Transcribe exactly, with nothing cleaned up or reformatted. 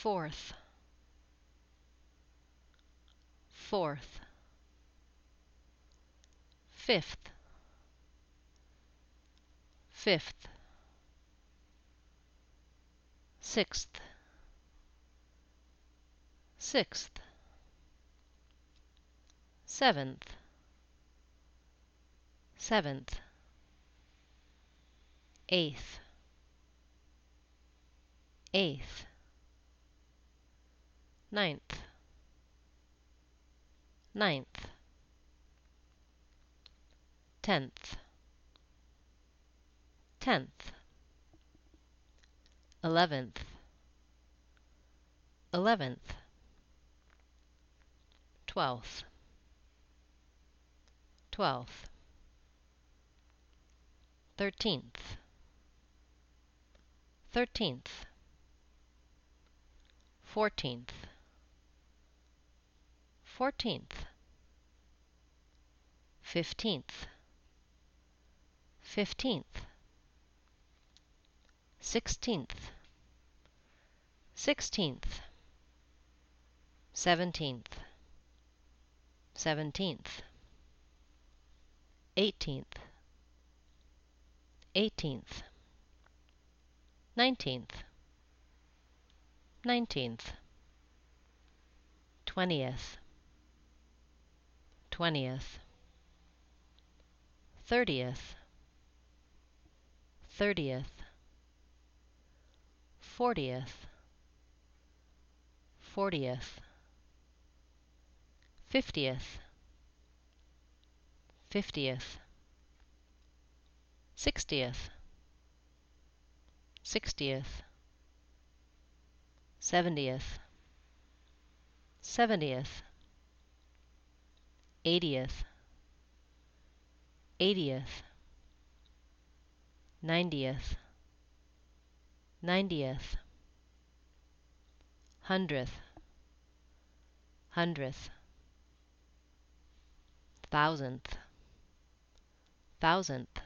fourth, fourth, fifth, fifth, sixth, sixth, seventh, seventh, eighth, eighth, ninth, ninth, tenth, tenth, eleventh, eleventh, twelfth, twelfth, thirteenth, thirteenth, fourteenth, fourteenth, fifteenth, fifteenth, sixteenth, sixteenth, seventeenth, seventeenth, eighteenth, eighteenth, nineteenth, nineteenth, twentieth, twentieth, thirtieth, thirtieth, fortieth, fortieth, fiftieth, fiftieth, sixtieth, sixtieth, seventieth, seventieth, eightieth, eightieth, ninetieth, ninetieth, hundredth, hundredth, thousandth, thousandth,